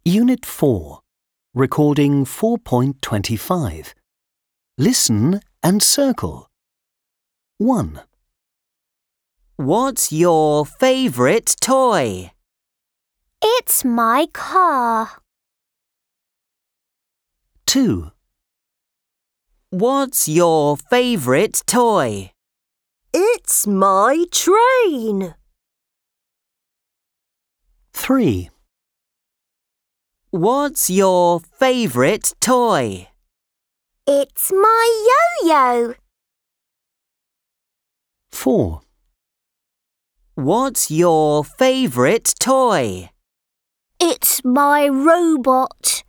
Unit 4, Recording 4.25. Listen and circle. 1. What's your favourite toy? It's my car. 2. What's your favourite toy? It's my train. 3. What's your favourite toy? It's my yo-yo. 4. What's your favourite toy? It's my robot.